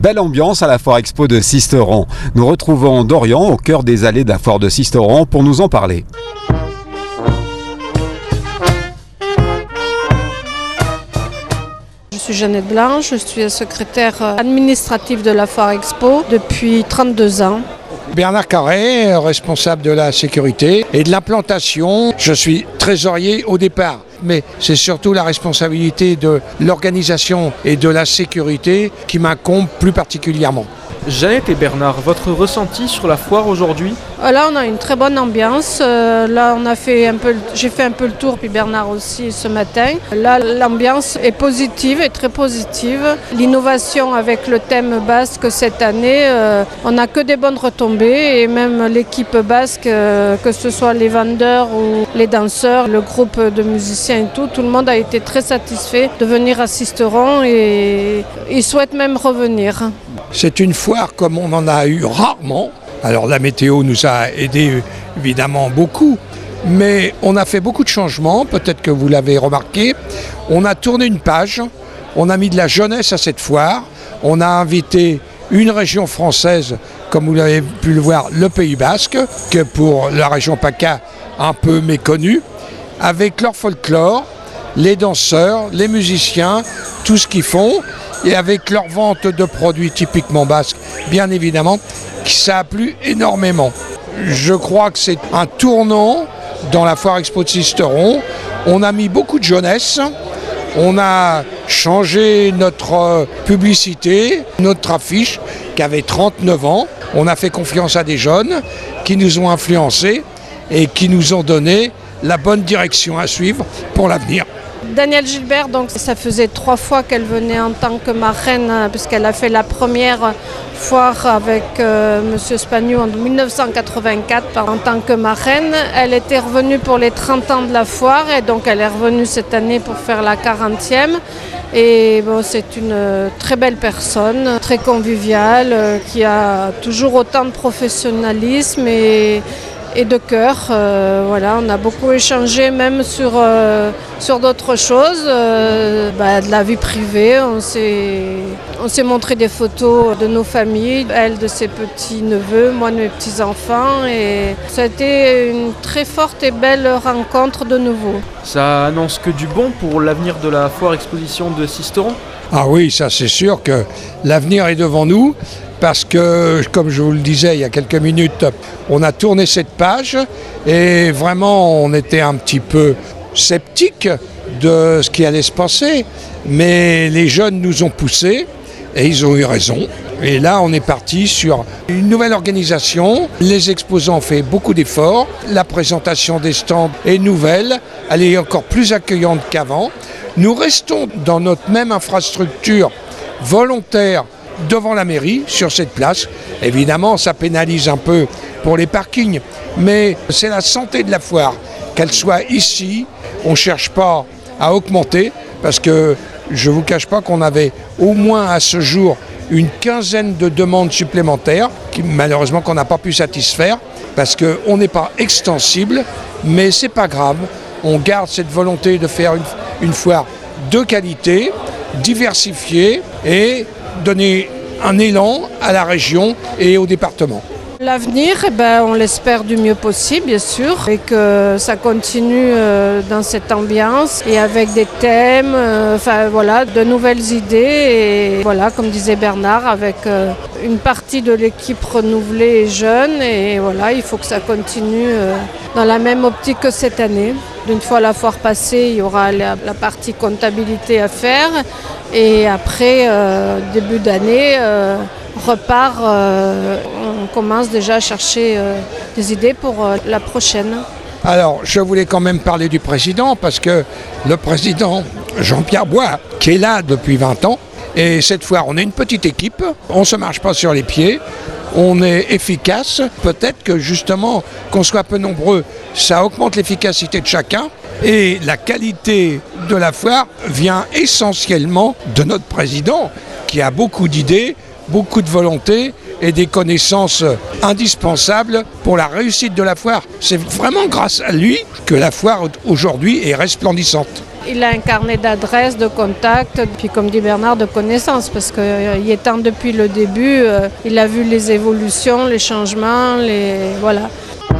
Belle ambiance à la Foire Expo de Sisteron. Nous retrouvons Dorian au cœur des allées de la Foire de Sisteron pour nous en parler. Je suis Jeannette Blanche, je suis secrétaire administrative de la Foire Expo depuis 32 ans. Bernard Carré, responsable de la sécurité et de l'implantation. Je suis trésorier au départ, mais c'est surtout la responsabilité de l'organisation et de la sécurité qui m'incombe plus particulièrement. Jeannette et Bernard, votre ressenti sur la foire aujourd'hui ? Là, on a une très bonne ambiance. Là, j'ai fait un peu le tour, puis Bernard aussi ce matin. Là, l'ambiance est positive et très positive. L'innovation avec le thème basque cette année, on n'a que des bonnes retombées. Et même l'équipe basque, que ce soit les vendeurs ou les danseurs, le groupe de musiciens et tout le monde a été très satisfait de venir à Sisteron et ils souhaitent même revenir. C'est une foire comme on en a eu rarement. Alors la météo nous a aidé évidemment beaucoup, mais on a fait beaucoup de changements, peut-être que vous l'avez remarqué. On a tourné une page, on a mis de la jeunesse à cette foire, on a invité une région française, comme vous l'avez pu le voir, le Pays Basque, que pour la région PACA un peu méconnue, avec leur folklore, les danseurs, les musiciens, tout ce qu'ils font, et avec leur vente de produits typiquement basques, bien évidemment, ça a plu énormément. Je crois que c'est un tournant dans la Foire Expo de Sisteron. On a mis beaucoup de jeunesse, on a changé notre publicité, notre affiche qui avait 39 ans. On a fait confiance à des jeunes qui nous ont influencés et qui nous ont donné la bonne direction à suivre pour l'avenir. Danielle Gilbert, donc ça faisait 3 fois qu'elle venait en tant que marraine, puisqu'elle a fait la première foire avec Monsieur Spagnou en 1984 en tant que marraine. Elle était revenue pour les 30 ans de la foire et donc elle est revenue cette année pour faire la 40e. Et bon, c'est une très belle personne, très conviviale, qui a toujours autant de professionnalisme et de cœur. Voilà, on a beaucoup échangé même sur d'autres choses, de la vie privée. On s'est montré des photos de nos familles, elle de ses petits-neveux, moi de mes petits-enfants. Et ça a été une très forte et belle rencontre de nouveau. Ça annonce que du bon pour l'avenir de la foire exposition de Sisteron ? Ah oui, ça c'est sûr que l'avenir est devant nous. Parce que, comme je vous le disais il y a quelques minutes, on a tourné cette page et vraiment on était un petit peu sceptiques de ce qui allait se passer. Mais les jeunes nous ont poussés et ils ont eu raison. Et là, on est parti sur une nouvelle organisation. Les exposants ont fait beaucoup d'efforts. La présentation des stands est nouvelle. Elle est encore plus accueillante qu'avant. Nous restons dans notre même infrastructure volontaire devant la mairie, sur cette place. Évidemment, ça pénalise un peu pour les parkings, mais c'est la santé de la foire. Qu'elle soit ici, on ne cherche pas à augmenter, parce que je ne vous cache pas qu'on avait au moins à ce jour une quinzaine de demandes supplémentaires, qui malheureusement qu'on n'a pas pu satisfaire, parce qu'on n'est pas extensible, mais c'est pas grave. On garde cette volonté de faire une foire de qualité, diversifiée et donner un élan à la région et au département. L'avenir, on l'espère du mieux possible, bien sûr, et que ça continue dans cette ambiance et avec des thèmes, de nouvelles idées. Et voilà, comme disait Bernard, avec une partie de l'équipe renouvelée et jeune. Et voilà, il faut que ça continue dans la même optique que cette année. Une fois la foire passée, il y aura la partie comptabilité à faire. Et après, début d'année, repart, on commence déjà à chercher des idées pour la prochaine. Alors, je voulais quand même parler du président, parce que le président Jean-Pierre Bois, qui est là depuis 20 ans, et cette fois, on est une petite équipe, on ne se marche pas sur les pieds, on est efficace. Peut-être que justement, qu'on soit peu nombreux, ça augmente l'efficacité de chacun. Et la qualité de la foire vient essentiellement de notre président, qui a beaucoup d'idées, beaucoup de volonté et des connaissances indispensables pour la réussite de la foire. C'est vraiment grâce à lui que la foire aujourd'hui est resplendissante. il a un carnet d'adresses, de contacts, puis comme dit Bernard, de connaissances, parce qu'il étant depuis le début, il a vu les évolutions, les changements, voilà.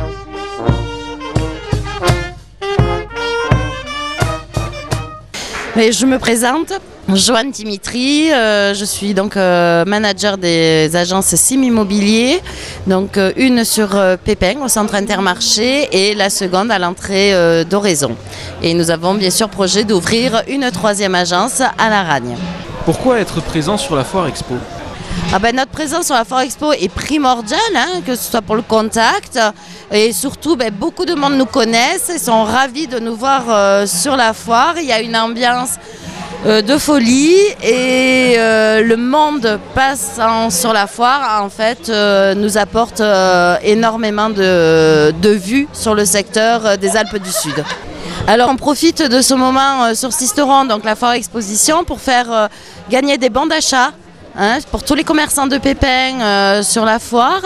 Mais je me présente, Joanne Dimitri, je suis donc manager des agences SIM Immobilier, donc une sur Pépin au centre Intermarché et la seconde à l'entrée d'Oraison. Et nous avons bien sûr projet d'ouvrir une 3e agence à La Ragne. Pourquoi être présent sur la Foire Expo ? Notre présence sur la Foire Expo est primordiale, que ce soit pour le contact et surtout beaucoup de monde nous connaissent et sont ravis de nous voir sur la foire. Il y a une ambiance de folie et le monde passant sur la foire en fait nous apporte énormément de vues sur le secteur des Alpes du Sud. Alors on profite de ce moment sur Sisteron, donc la Foire Exposition, pour faire gagner des bons d'achat. Pour tous les commerçants de Pépin sur la foire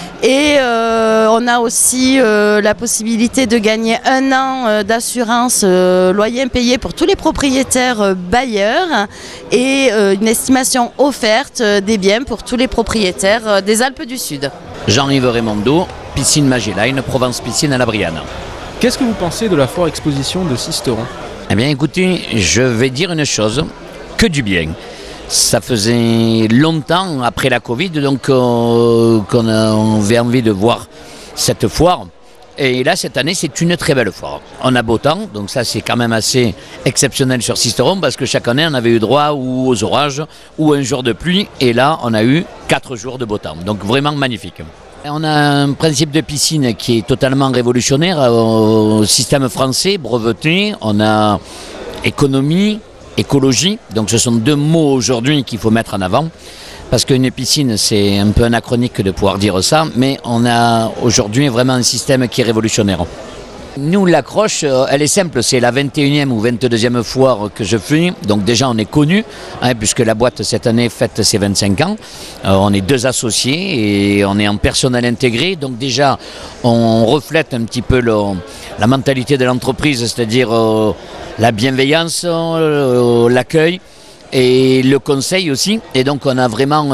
et on a aussi la possibilité de gagner 1 an d'assurance loyer impayé pour tous les propriétaires bailleurs et une estimation offerte des biens pour tous les propriétaires des Alpes du Sud. Jean-Yves Raimondo, Piscine Magellan, Provence Piscine à la Brianne. Qu'est-ce que vous pensez de la Foire Exposition de Sisteron ? Eh bien écoutez, je vais dire une chose, que du bien. Ça faisait longtemps après la Covid donc qu'on avait envie de voir cette foire. Et là, cette année, c'est une très belle foire. On a beau temps, donc ça, c'est quand même assez exceptionnel sur Sisteron parce que chaque année, on avait eu droit ou aux orages ou un jour de pluie. Et là, on a eu 4 jours de beau temps. Donc vraiment magnifique. On a un principe de piscine qui est totalement révolutionnaire au système français, breveté. On a économie, écologie, donc ce sont 2 mots aujourd'hui qu'il faut mettre en avant, parce qu'une piscine c'est un peu anachronique de pouvoir dire ça, mais on a aujourd'hui vraiment un système qui est révolutionnaire. Nous l'accroche, elle est simple, c'est la 21e ou 22e foire que je fais, donc déjà on est connu, puisque la boîte cette année fête ses 25 ans, on est 2 associés et on est en personnel intégré, donc déjà on reflète un petit peu la mentalité de l'entreprise, c'est-à-dire la bienveillance, l'accueil et le conseil aussi. Et donc on a vraiment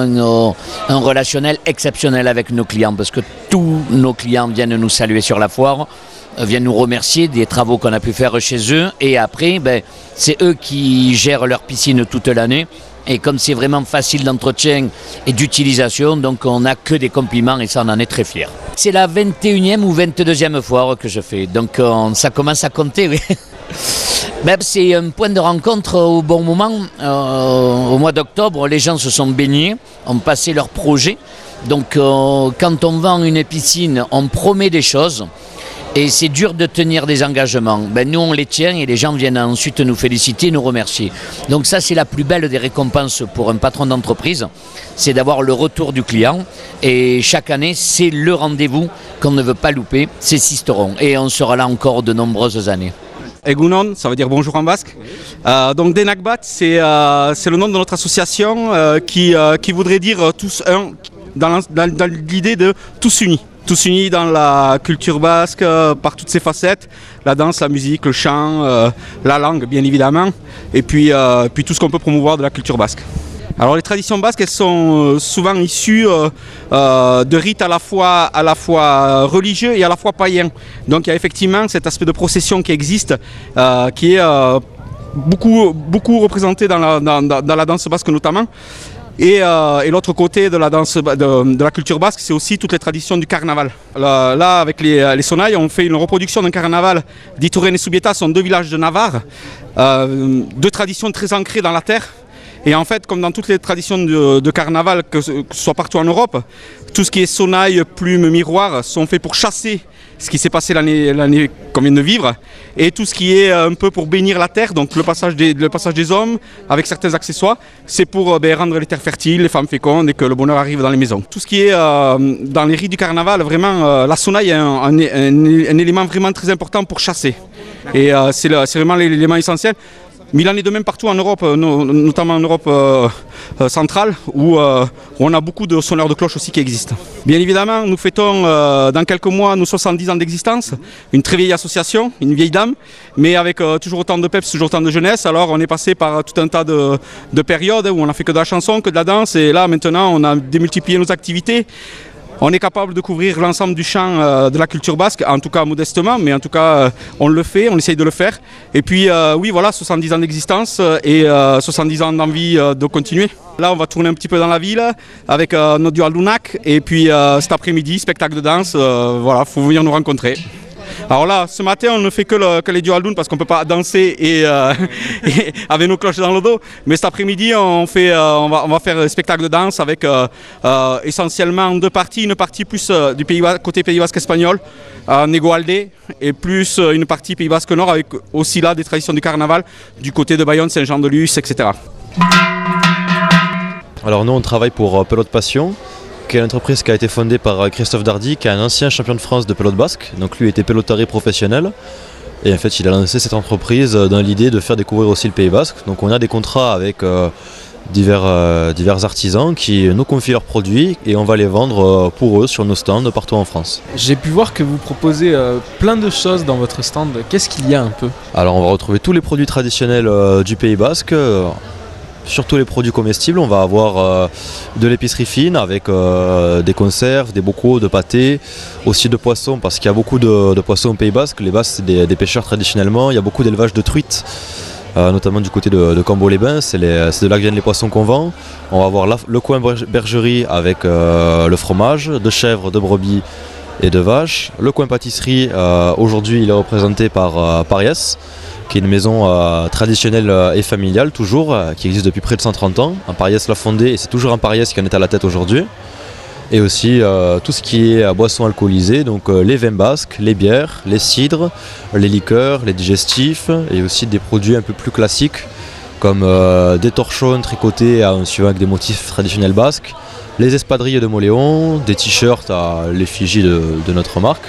un relationnel exceptionnel avec nos clients parce que tous nos clients viennent nous saluer sur la foire, viennent nous remercier des travaux qu'on a pu faire chez eux et après c'est eux qui gèrent leur piscine toute l'année. Et comme c'est vraiment facile d'entretien et d'utilisation, donc on n'a que des compliments et ça on en est très fiers. C'est la 21e ou 22e foire que je fais, donc ça commence à compter, oui. C'est un point de rencontre au bon moment. Au mois d'octobre, les gens se sont baignés, ont passé leurs projets. Donc quand on vend une piscine, on promet des choses. Et c'est dur de tenir des engagements. Nous, on les tient et les gens viennent ensuite nous féliciter, nous remercier. Donc ça, c'est la plus belle des récompenses pour un patron d'entreprise, c'est d'avoir le retour du client. Et chaque année, c'est le rendez-vous qu'on ne veut pas louper, c'est Sisteron. Et on sera là encore de nombreuses années. Egunon, ça veut dire bonjour en basque. Donc Denakbat, c'est le nom de notre association qui voudrait dire tous un, dans l'idée de tous unis. Tous unis dans la culture basque par toutes ses facettes, la danse, la musique, le chant, la langue bien évidemment, et puis tout ce qu'on peut promouvoir de la culture basque. Alors les traditions basques, elles sont souvent issues de rites à la fois religieux et à la fois païens. Donc il y a effectivement cet aspect de procession qui existe, qui est beaucoup représenté dans la danse basque notamment. Et l'autre côté de la danse, de la culture basque, c'est aussi toutes les traditions du carnaval. Là, avec les Sonailles, on fait une reproduction d'un carnaval d'Iturren et Subieta, sont 2 villages de Navarre, 2 traditions très ancrées dans la terre. Et en fait, comme dans toutes les traditions de carnaval, que ce soit partout en Europe, tout ce qui est Sonailles, plumes, miroirs, sont faits pour chasser ce qui s'est passé l'année qu'on vient de vivre, et tout ce qui est un peu pour bénir la terre, donc le passage des hommes avec certains accessoires, c'est pour rendre les terres fertiles, les femmes fécondes et que le bonheur arrive dans les maisons. Tout ce qui est dans les rites du carnaval, vraiment la sonaille est un élément vraiment très important pour chasser, et c'est vraiment l'élément essentiel. Mais il en est de même partout en Europe, notamment en Europe centrale, où on a beaucoup de sonneurs de cloches aussi qui existent. Bien évidemment, nous fêtons dans quelques mois nos 70 ans d'existence, une très vieille association, une vieille dame, mais avec toujours autant de peps, toujours autant de jeunesse. Alors on est passé par tout un tas de périodes où on n'a fait que de la chanson, que de la danse, et là maintenant on a démultiplié nos activités. On est capable de couvrir l'ensemble du champ de la culture basque, en tout cas modestement, mais en tout cas on le fait, on essaye de le faire. Et puis oui, voilà, 70 ans d'existence et 70 ans d'envie de continuer. Là, on va tourner un petit peu dans la ville avec notre duo Lunac, et puis cet après-midi, spectacle de danse, voilà, faut venir nous rencontrer. Alors là, ce matin, on ne fait que les dualdun parce qu'on ne peut pas danser et avec nos cloches dans le dos. Mais cet après-midi, on va faire un spectacle de danse avec essentiellement deux parties. Une partie plus du côté Pays Basque espagnol, Negoalde, et plus une partie Pays Basque Nord avec aussi là des traditions du carnaval du côté de Bayonne, Saint-Jean-de-Luz, etc. Alors nous, on travaille pour Pelote Passion, qui est une entreprise qui a été fondée par Christophe Dardy, qui est un ancien champion de France de pelote basque. Donc lui était pelotari professionnel. Et en fait, il a lancé cette entreprise dans l'idée de faire découvrir aussi le Pays Basque. Donc on a des contrats avec divers artisans qui nous confient leurs produits et on va les vendre pour eux sur nos stands partout en France. J'ai pu voir que vous proposez plein de choses dans votre stand. Qu'est-ce qu'il y a un peu ? Alors on va retrouver tous les produits traditionnels du Pays Basque. Surtout les produits comestibles, on va avoir de l'épicerie fine avec des conserves, des bocaux, de pâtés, aussi de poissons parce qu'il y a beaucoup de poissons au Pays Basque. Les Basques c'est des pêcheurs traditionnellement, il y a beaucoup d'élevage de truites, notamment du côté de Cambo-les-Bains, c'est de là que viennent les poissons qu'on vend. On va avoir le coin bergerie avec le fromage, de chèvre, de brebis et de vache. Le coin pâtisserie, aujourd'hui il est représenté par Pariès, qui est une maison traditionnelle et familiale toujours, qui existe depuis près de 130 ans. Un Pariès l'a fondé et c'est toujours un Pariès qui en est à la tête aujourd'hui. Et aussi tout ce qui est boissons alcoolisées, donc les vins basques, les bières, les cidres, les liqueurs, les digestifs et aussi des produits un peu plus classiques comme des torchons tricotés en suivant avec des motifs traditionnels basques, les espadrilles de Moléon, des t-shirts à l'effigie de notre marque.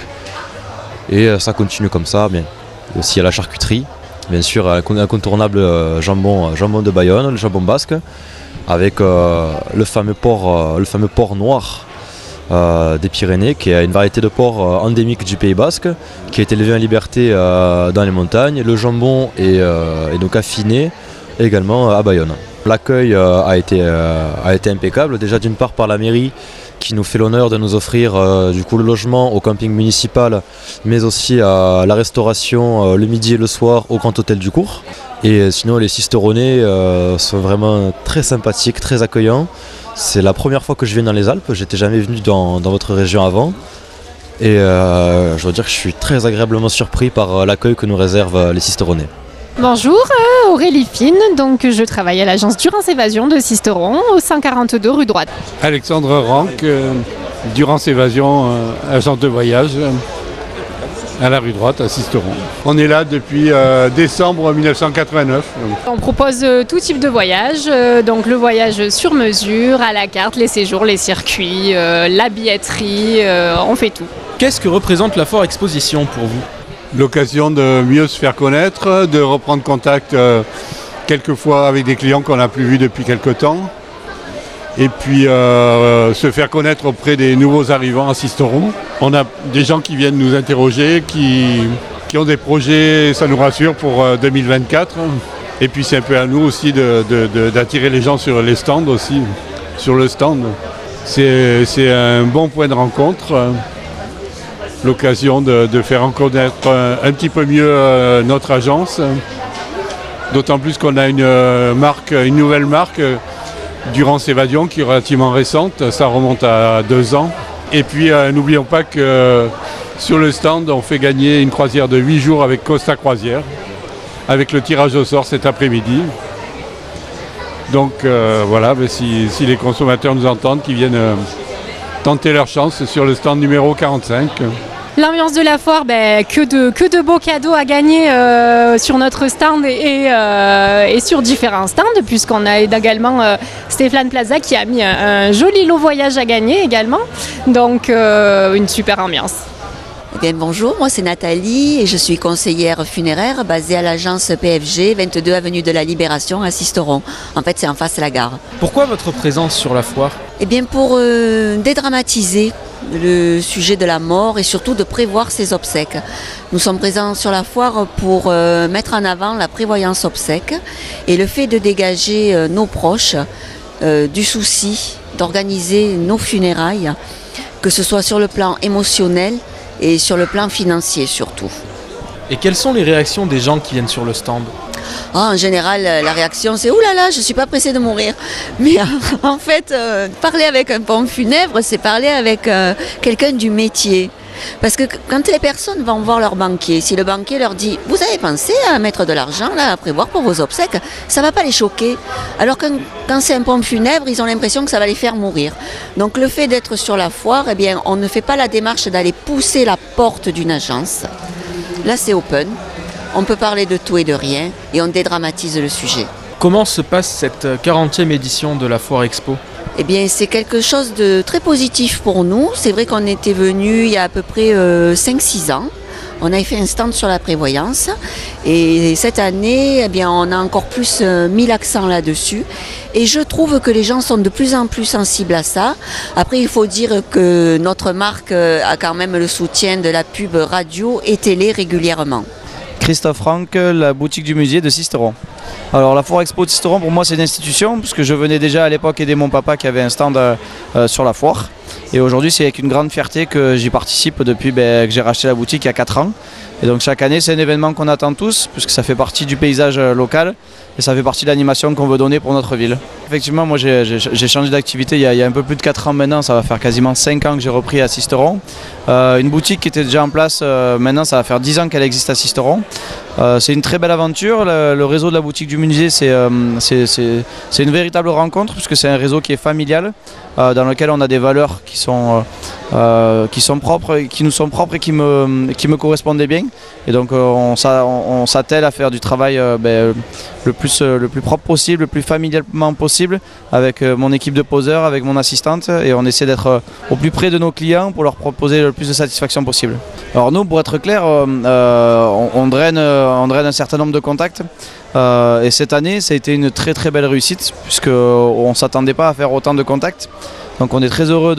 Et ça continue comme ça, mais aussi à la charcuterie. Bien sûr, un incontournable jambon de Bayonne, le jambon basque, avec le fameux porc noir des Pyrénées, qui est une variété de porc endémique du Pays Basque, qui est élevé en liberté dans les montagnes. Le jambon est donc affiné également à Bayonne. L'accueil a été impeccable, déjà d'une part par la mairie, qui nous fait l'honneur de nous offrir le logement au camping municipal, mais aussi la restauration le midi et le soir au Grand Hôtel du Cours. Et sinon les Sisteronais sont vraiment très sympathiques, très accueillants. C'est la première fois que je viens dans les Alpes, j'étais jamais venu dans votre région avant. Et je dois dire que je suis très agréablement surpris par l'accueil que nous réservent les Sisteronais. Bonjour, Aurélie Fine, donc je travaille à l'agence Durance Évasion de Sisteron, au 142 rue Droite. Alexandre Ranck, Durance Évasion, agent de voyage, à la rue Droite, à Sisteron. On est là depuis décembre 1989. On propose tout type de voyage, donc le voyage sur mesure, à la carte, les séjours, les circuits, la billetterie, on fait tout. Qu'est-ce que représente la Foire Exposition pour vous ? L'occasion de mieux se faire connaître, de reprendre contact quelquefois avec des clients qu'on n'a plus vus depuis quelque temps. Et puis se faire connaître auprès des nouveaux arrivants à Sisteron. On a des gens qui viennent nous interroger, qui ont des projets, ça nous rassure, pour 2024. Et puis c'est un peu à nous aussi d'attirer les gens sur les stands aussi, sur le stand. C'est un bon point de rencontre. L'occasion de faire connaître un petit peu mieux notre agence. D'autant plus qu'on a une nouvelle marque, Durance Évasion, qui est relativement récente, ça remonte à 2 ans. Et puis n'oublions pas que sur le stand, on fait gagner une croisière de 8 jours avec Costa Croisière, avec le tirage au sort cet après-midi. Donc voilà, si les consommateurs nous entendent, qu'ils viennent tenter leur chance sur le stand numéro 45. L'ambiance de la foire, que de beaux cadeaux à gagner sur notre stand et sur différents stands, puisqu'on a également Stéphane Plaza qui a mis un joli lot voyage à gagner également. Donc une super ambiance. Bien, bonjour, moi c'est Nathalie et je suis conseillère funéraire basée à l'agence PFG, 22 avenue de la Libération à Sisteron. En fait, c'est en face de la gare. Pourquoi votre présence sur la foire? Eh bien, pour dédramatiser le sujet de la mort et surtout de prévoir ses obsèques. Nous sommes présents sur la foire pour mettre en avant la prévoyance obsèques et le fait de dégager nos proches du souci d'organiser nos funérailles, que ce soit sur le plan émotionnel et sur le plan financier surtout. Et quelles sont les réactions des gens qui viennent sur le stand? En général, la réaction c'est « Ouh là là, je ne suis pas pressée de mourir ». Mais en fait, parler avec un pompe funèbre, c'est parler avec quelqu'un du métier. Parce que quand les personnes vont voir leur banquier, si le banquier leur dit « Vous avez pensé à mettre de l'argent là, à prévoir pour vos obsèques », ça ne va pas les choquer. Alors que quand c'est un pompe funèbre, ils ont l'impression que ça va les faire mourir. Donc le fait d'être sur la foire, eh bien, on ne fait pas la démarche d'aller pousser la porte d'une agence. Là, c'est open. On peut parler de tout et de rien et on dédramatise le sujet. Comment se passe cette 40e édition de la Foire Expo? Eh bien, c'est quelque chose de très positif pour nous. C'est vrai qu'on était venus il y a à peu près 5-6 ans. On avait fait un stand sur la prévoyance et cette année, eh bien, on a encore plus mis l'accent là-dessus. Et je trouve que les gens sont de plus en plus sensibles à ça. Après, il faut dire que notre marque a quand même le soutien de la pub radio et télé régulièrement. Christophe Franck, la boutique du musée de Sisteron. Alors la Foire Expo de Sisteron, pour moi c'est une institution, puisque je venais déjà à l'époque aider mon papa qui avait un stand sur la foire. Et aujourd'hui c'est avec une grande fierté que j'y participe depuis que j'ai racheté la boutique il y a 4 ans. Et donc chaque année c'est un événement qu'on attend tous, puisque ça fait partie du paysage local et ça fait partie de l'animation qu'on veut donner pour notre ville. Effectivement, moi j'ai changé d'activité il y a un peu plus de 4 ans maintenant, ça va faire quasiment 5 ans que j'ai repris à Sisteron. Une boutique qui était déjà en place, maintenant ça va faire 10 ans qu'elle existe à Sisteron. C'est une très belle aventure, le réseau de la boutique du musée c'est une véritable rencontre, puisque c'est un réseau qui est familial, dans lequel on a des valeurs qui sont propres, qui nous sont propres et qui me correspondaient bien. Et donc on s'attelle à faire du travail le plus propre possible, le plus familialement possible, avec mon équipe de poseurs, avec mon assistante, et on essaie d'être au plus près de nos clients pour leur proposer le plus de satisfaction possible. Alors nous, pour être clair, on draine un certain nombre de contacts, et cette année ça a été une très très belle réussite, puisqu'on ne s'attendait pas à faire autant de contacts. Donc on est très heureux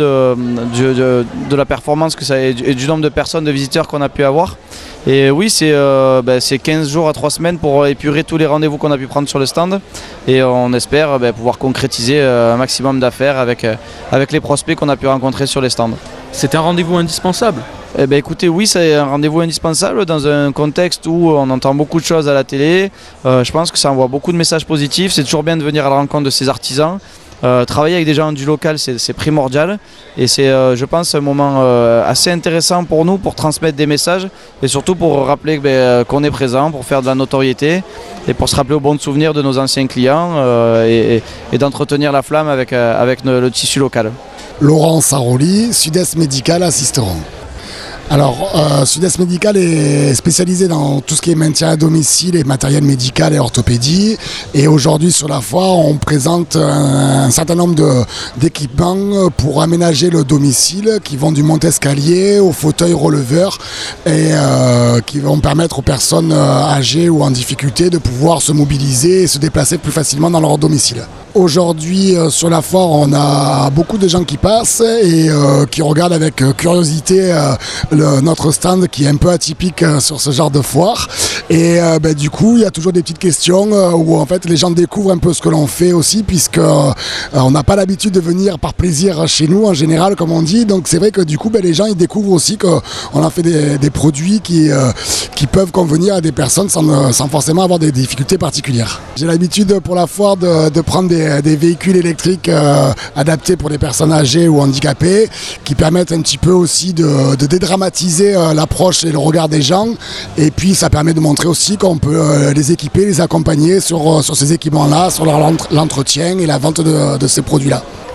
de la performance que ça et du nombre de personnes, de visiteurs qu'on a pu avoir. Et oui, c'est 15 jours à 3 semaines pour épurer tous les rendez-vous qu'on a pu prendre sur le stand. Et on espère pouvoir concrétiser un maximum d'affaires avec les prospects qu'on a pu rencontrer sur les stands. C'est un rendez-vous indispensable? Écoutez, oui, c'est un rendez-vous indispensable dans un contexte où on entend beaucoup de choses à la télé. Je pense que ça envoie beaucoup de messages positifs. C'est toujours bien de venir à la rencontre de ces artisans. Travailler avec des gens du local, c'est primordial, et c'est je pense un moment assez intéressant pour nous, pour transmettre des messages et surtout pour rappeler qu'on est présent, pour faire de la notoriété et pour se rappeler au bon souvenir de nos anciens clients et d'entretenir la flamme avec le tissu local. Laurent Saroli, Sud-Est Médical à Sisteron. Alors, Sud-Est Médical est spécialisé dans tout ce qui est maintien à domicile et matériel médical et orthopédie. Et aujourd'hui, sur la foire, on présente un certain nombre d'équipements pour aménager le domicile, qui vont du monte-escalier au fauteuil releveur et qui vont permettre aux personnes âgées ou en difficulté de pouvoir se mobiliser et se déplacer plus facilement dans leur domicile. Aujourd'hui, sur la foire, on a beaucoup de gens qui passent et qui regardent avec curiosité notre stand qui est un peu atypique sur ce genre de foire. Et du coup, il y a toujours des petites questions où en fait les gens découvrent un peu ce que l'on fait aussi, puisque on n'a pas l'habitude de venir par plaisir chez nous en général, comme on dit. Donc c'est vrai que du coup, les gens ils découvrent aussi qu'on a fait des produits qui peuvent convenir à des personnes sans forcément avoir des difficultés particulières. J'ai l'habitude pour la foire de prendre des véhicules électriques adaptés pour les personnes âgées ou handicapées, qui permettent un petit peu aussi de dédramatiser l'approche et le regard des gens. Et puis ça permet de montrer aussi qu'on peut les équiper, les accompagner sur ces équipements-là, sur l'entretien et la vente de ces produits-là.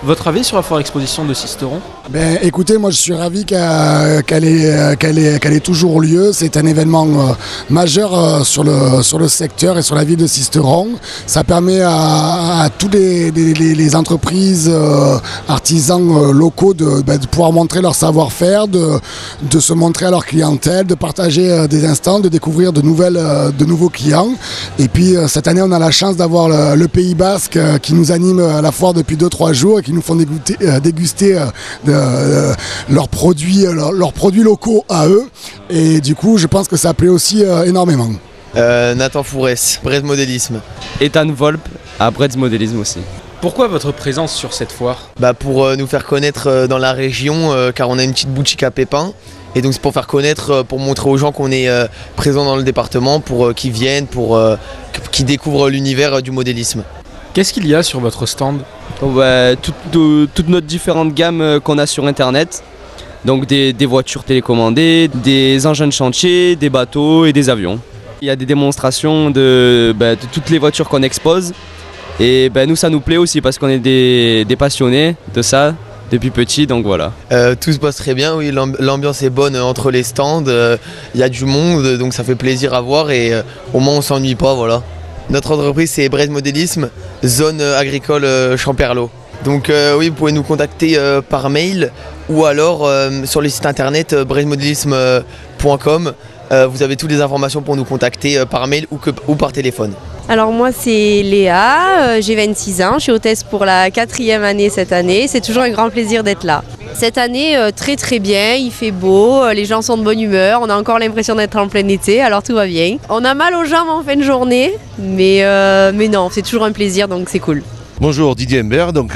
Votre avis sur la foire exposition de Sisteron? Ben, écoutez, moi je suis ravi qu'elle ait toujours lieu. C'est un événement majeur sur le secteur et sur la ville de Sisteron. Ça permet à tous les entreprises, artisans locaux de pouvoir montrer leur savoir-faire, de se montrer à leur clientèle, de partager des instants, de découvrir de nouveaux clients. Et puis cette année, on a la chance d'avoir le Pays Basque qui nous anime à la foire depuis 2-3 jours et qui nous font déguster leurs produits locaux à eux. Et du coup, je pense que ça plaît aussi énormément. Nathan Fourès, Bread Modélisme. Ethan Volp à Bread Modélisme aussi. Pourquoi votre présence sur cette foire? Pour nous faire connaître dans la région, car on a une petite boutique à Pépin. Et donc c'est pour faire connaître, pour montrer aux gens qu'on est présent dans le département, pour qu'ils viennent, pour qu'ils découvrent l'univers du modélisme. Qu'est-ce qu'il y a sur votre stand? Toute notre différente gamme qu'on a sur internet. Donc des voitures télécommandées, des engins de chantier, des bateaux et des avions. Il y a des démonstrations de toutes les voitures qu'on expose. Et nous ça nous plaît aussi parce qu'on est des passionnés de ça depuis petit, donc voilà. Tout se passe très bien, oui, l'ambiance est bonne entre les stands, il y a du monde, donc ça fait plaisir à voir et au moins on s'ennuie pas, voilà. Notre entreprise c'est Bread Modélisme, zone agricole Champerlot. Donc oui, vous pouvez nous contacter par mail ou alors sur le site internet breadmodelisme.com. Vous avez toutes les informations pour nous contacter par mail ou par téléphone. Alors moi c'est Léa, j'ai 26 ans, je suis hôtesse pour la 4e année cette année, c'est toujours un grand plaisir d'être là. Cette année très très bien, il fait beau, les gens sont de bonne humeur, on a encore l'impression d'être en plein été, alors tout va bien. On a mal aux jambes en fin de journée, mais non, c'est toujours un plaisir donc c'est cool. Bonjour, Didier Humbert, donc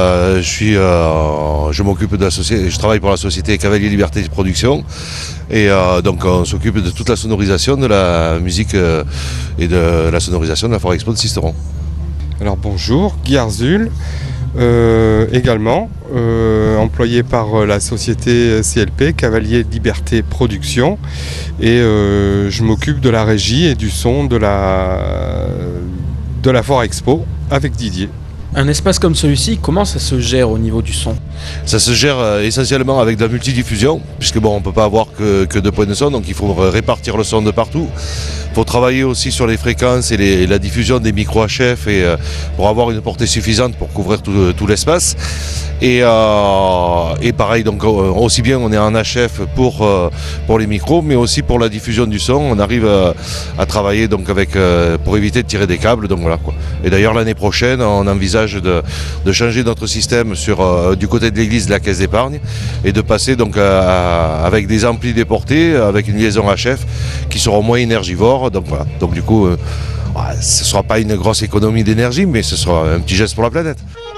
je m'occupe de la société, je travaille pour la société Cavalier Liberté Production et donc on s'occupe de toute la sonorisation de la musique et de la sonorisation de la foire expo de Sisteron. Alors bonjour, Guy Arzul, également employé par la société CLP Cavalier Liberté Production et je m'occupe de la régie et du son de la foire expo avec Didier. Un espace comme celui-ci, comment ça se gère au niveau du son? Ça se gère essentiellement avec de la multidiffusion, puisque on ne peut pas avoir que 2 points de son, donc il faut répartir le son de partout. Il faut travailler aussi sur les fréquences et la diffusion des micros HF pour avoir une portée suffisante pour couvrir tout l'espace. Et pareil, donc aussi bien on est en HF pour les micros, mais aussi pour la diffusion du son, on arrive à travailler donc pour éviter de tirer des câbles. Donc voilà, quoi. Et d'ailleurs l'année prochaine, on envisage de changer notre système du côté de l'église de la caisse d'épargne et de passer donc avec des amplis déportés, avec une liaison HF qui seront moins énergivores. Donc voilà. Donc du coup, ce ne sera pas une grosse économie d'énergie, mais ce sera un petit geste pour la planète.